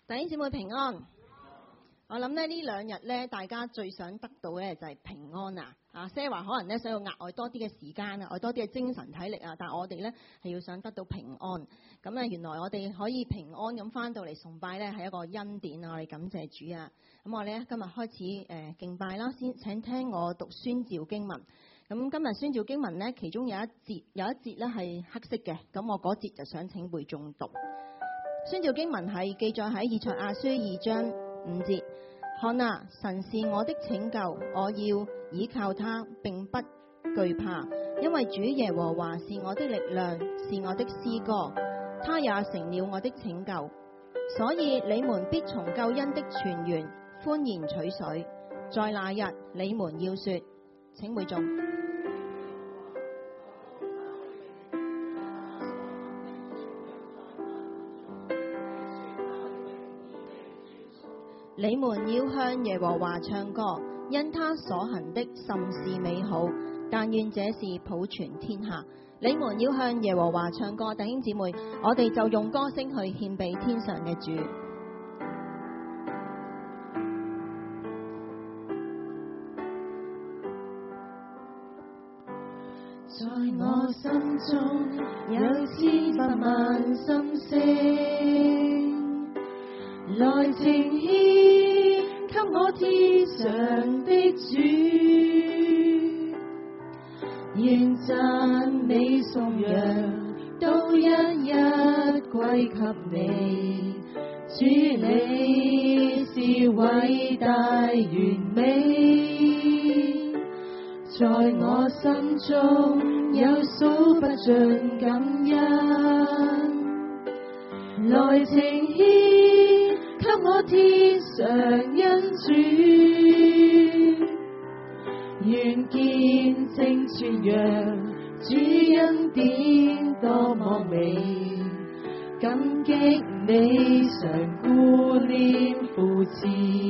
弟兄姊妹平安。我諗呢兩日咧，大家最想得到嘅就係平安啊！Sarah 可能咧想要額外多啲嘅時間啊，額外多啲嘅精神體力啊，但係我哋咧係要想得到平安。咁啊，原來我哋可以平安咁翻到嚟崇拜咧，係一個恩典啊！我哋感謝主啊！咁我哋咧今日開始敬拜啦，先請聽我讀宣召經文。咁今日宣召經文咧，其中有一節咧係黑色嘅，咁我嗰節就想請會眾讀。宣召經文係記載喺以賽亞書2章5節。看啊，神是我的拯救，我要倚靠他，並不懼怕，因為主耶和華是我的力量，是我的詩歌，他也成了我的拯救。所以你們必從救恩的泉源歡然取水。在那日你們要說，請會眾。你們要向耶和華唱歌，因他所行的甚是美好，但願這事普傳天下。你們要向耶和華唱歌，弟兄姊妹，我哋就用歌聲去獻俾天上嘅主。 在我心中有千百萬心聲，來呈獻給我天上的主，願讚美頌揚都一一歸給你。主你是偉大完美，在我心中有數不盡感恩，來呈獻給我天上恩主，願見證傳揚主恩典多麼美，感激你常顧念扶持，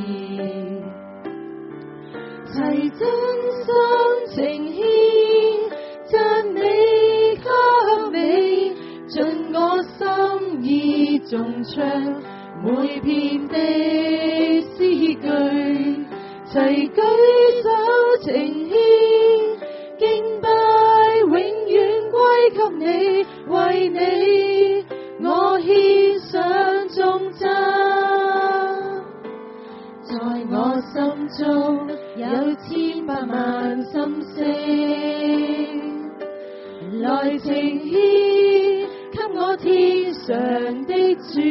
齊真心呈獻讚美給你，盡我心意頌唱每篇的詩句，齊舉手呈獻敬拜永遠歸給你，為你我獻上頌讚。在我心中有千百萬心聲，來呈獻給我天上的主，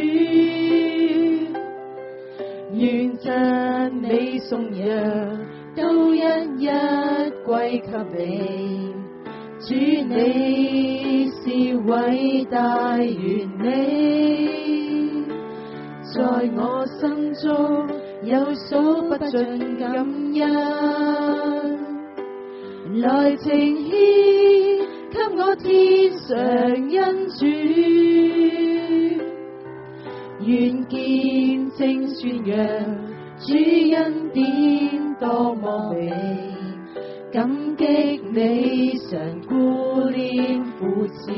願讚美頌揚都一一歸給你。主你是偉大完美，在我心中有數不盡感恩，來呈獻給我天上恩主，願見證傳揚主恩典多麼美，感激你常顧念扶持，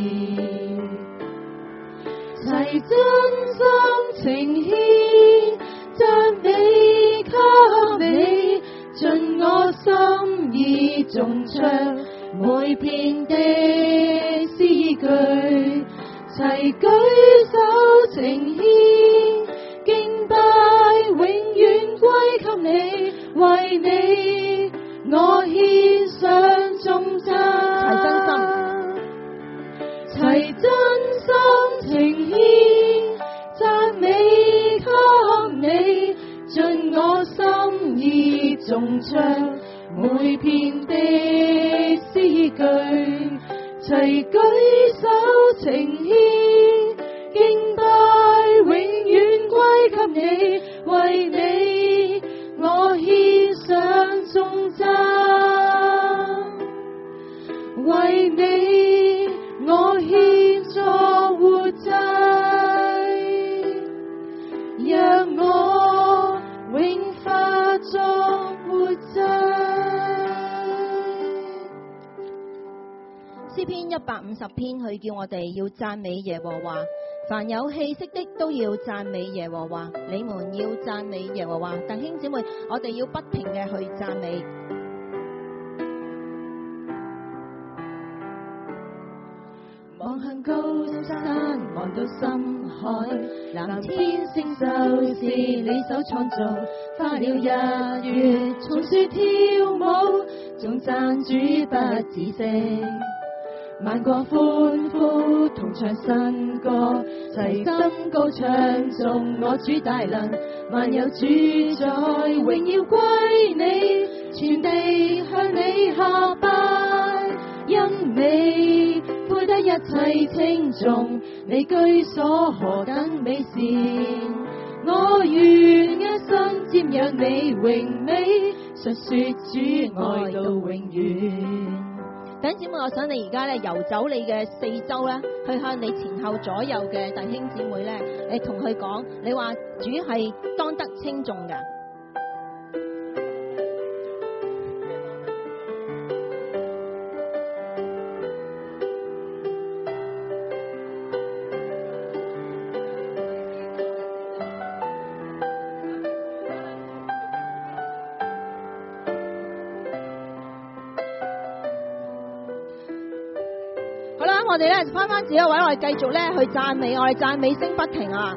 齊真心呈獻讚美給你，盡我心意頌唱每篇的詩句，齊舉手呈獻敬拜永遠歸給你，為你我獻上頌讚。齊真心呈獻讚美給你，盡我心意頌唱每篇的詩句，齊舉手呈獻敬拜永遠歸給你，為你我獻上頌讚，為你我獻作活祭，讓我永化作活祭。 詩篇150篇，佢叫我哋要讚美耶和華， 凡有氣息的都要讚美耶和華，你們要讚美耶和華。弟兄姊妹，我哋要不停嘅去讚美。 望向高山，望到深海，藍天星宿是你手創造，花鳥日月松樹跳舞，頌讚主不止息。萬國歡呼，同唱新歌，齊心高唱頌我主大能，萬有主宰，榮耀歸你，全地向你下拜，因你配得一切稱頌，你居所何等美善，我願一生瞻仰你榮美，述說主愛到永遠。 弟兄姊妹，我想你而家咧遊走你嘅四周咧，去向你前後左右嘅弟兄姊妹咧，你同佢講，你話主係當得稱頌嘅。我哋咧翻自己位，我哋繼續咧去讚美，我哋讚美聲不停啊！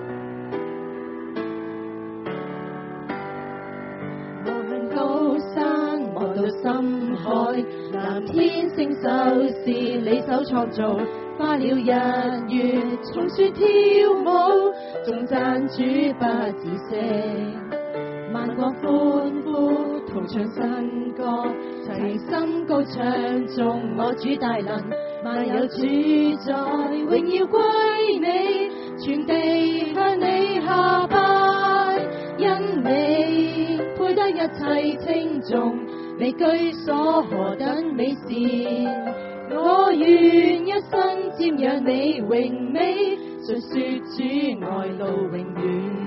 望向高山，望到深海，藍天星宿是你手創造，花鳥日月松樹跳舞，頌讚主不止息。萬國歡呼，同唱新歌，齊心高唱頌我主大能，萬有主宰，榮耀歸你，全地向你下拜，因你配得一切稱頌，你居所何等美善，我願一生瞻仰你榮美，述說主愛到永遠。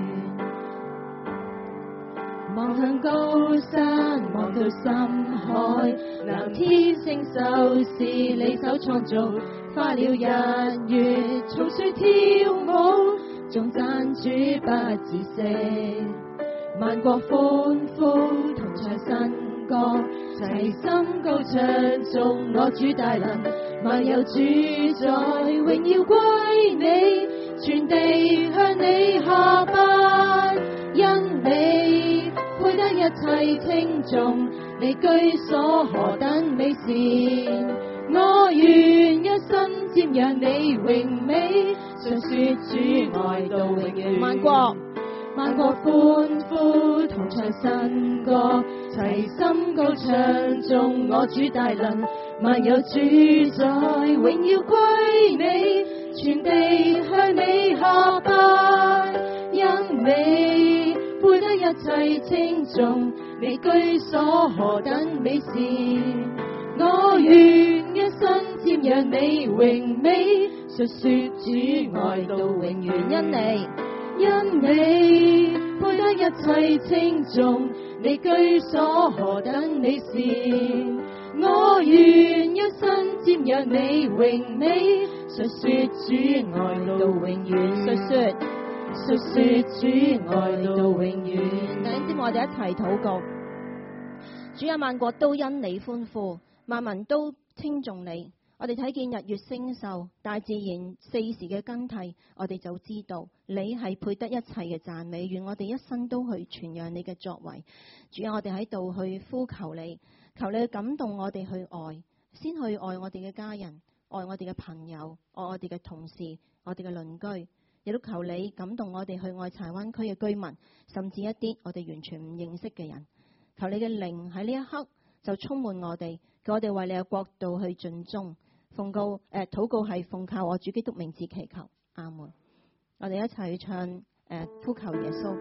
望向高山，望到深海，藍天星宿是你手創造，花鳥日月松樹跳舞，頌讚主不止息。萬國歡呼，同唱新歌，齊心高唱頌我主大能，萬有主宰，榮耀歸你，全地向你下拜，因你配得一切稱頌，你居所何等美善，我願一生瞻仰你榮美，述說主愛到永遠。萬國歡呼，同唱新歌，齊心高唱頌我主大能，萬有主宰，榮耀歸你，全地向你下拜，因你配得一切稱頌，你居所何等美善，我願一生瞻仰你榮美，述說主愛到永遠。因你配得一切稱頌，你居所何等美善，我願一生瞻仰你榮美，述說主愛到永遠。述說主愛到永遠。 弟兄姊妹，我哋一齊禱告。主啊，萬國都因你歡呼，萬民都稱頌你。我哋睇見日月星宿，大自然四時嘅更替，我哋就知道你係配得一切嘅讚美。願我哋一生都去傳揚你嘅作為。主啊，我哋喺度去呼求你，求你去感動我哋去愛，先去愛我哋嘅家人，愛我哋嘅朋友，愛我哋嘅同事，我哋嘅鄰居，亦都求你感動我哋去愛柴灣區嘅居民，甚至一啲我哋完全唔認識嘅人。求你嘅靈喺呢一刻就充滿我哋，叫我哋為你嘅國度去盡忠。禱告係奉靠我主基督名字祈求，阿門。我哋一齊去唱呼求耶穌。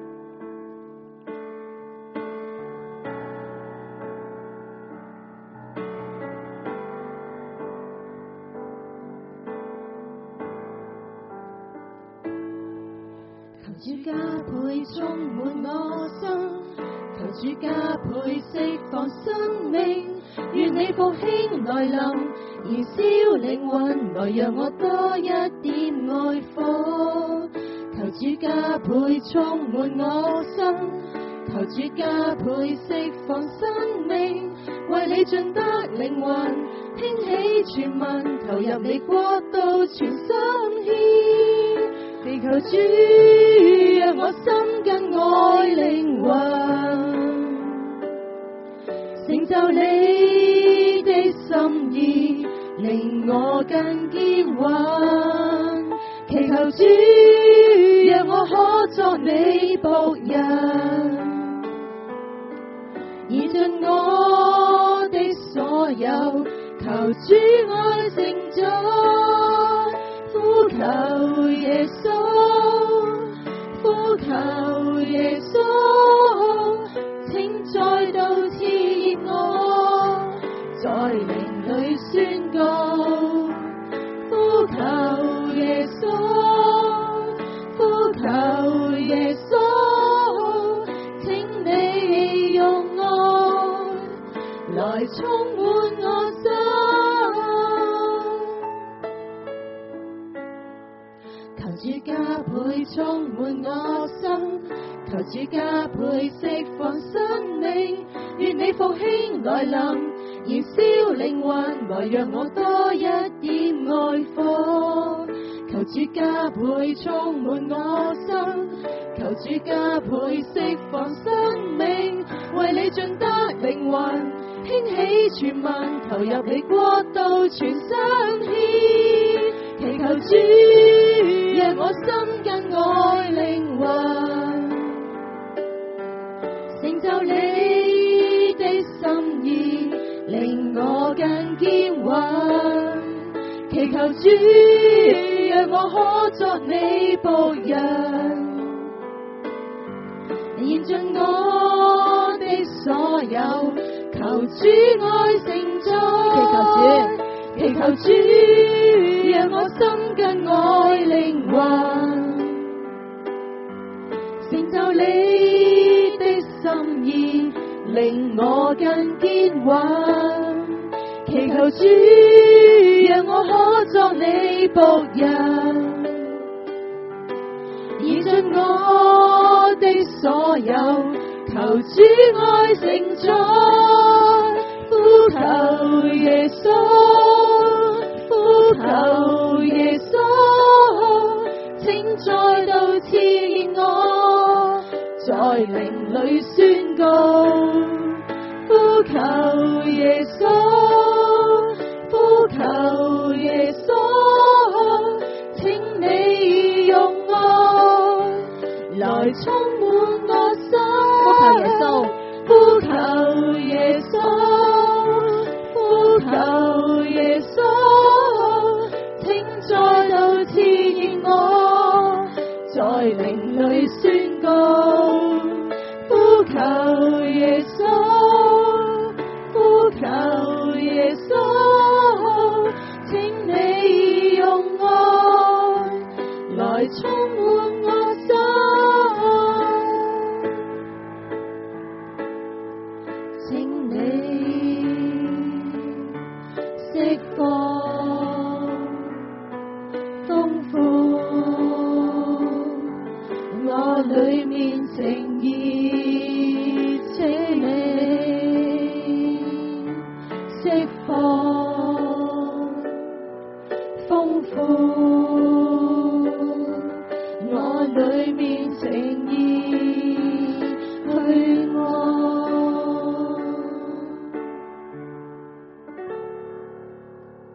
求主加倍充滿我心，求主加倍釋放生命，願你復興來臨，燃燒靈魂，來讓我多一點愛火，求主加倍充滿我心，求主加倍釋放生命，為你盡得靈魂，興起全民，投入你國度全心獻，祈求主讓我心更愛靈魂，成就你的心意，令我更堅穩，祈求主讓我可作你僕人，以盡我的所有，求主愛成就，呼求耶穌，呼求耶穌，請再度賜熱我，在靈裏宣告，呼求耶穌，呼求耶穌，請你用愛來充滿我心，求主加倍充滿我心，求主加倍釋放生命，願你復興來臨，燃燒靈魂，來讓我多一點愛火，求主加倍充滿我心，求主加倍釋放生命，為你盡得靈魂，興起全民，投入你國度全心獻，祈求主讓我心更愛靈魂，成就你的心意，令我更堅穩，祈求主讓我可作你僕人，獻盡我的所有，求主愛成就，祈求主讓我心更愛靈魂，成就你的心意，令我更堅穩，祈求主讓我可作你僕人，以盡我的所有，求主愛成就，呼求耶穌，呼求耶穌，請再度賜熱我，在靈裏宣告，呼求耶穌，呼求耶穌，請你用愛來充滿我心，呼求耶穌，呼求耶穌，請再度賜熱我，在靈裏宣告，呼求耶穌，呼求耶穌，請你用愛來充滿我心，請你釋放豐富我裏面情意，請你釋放豐富我裏面情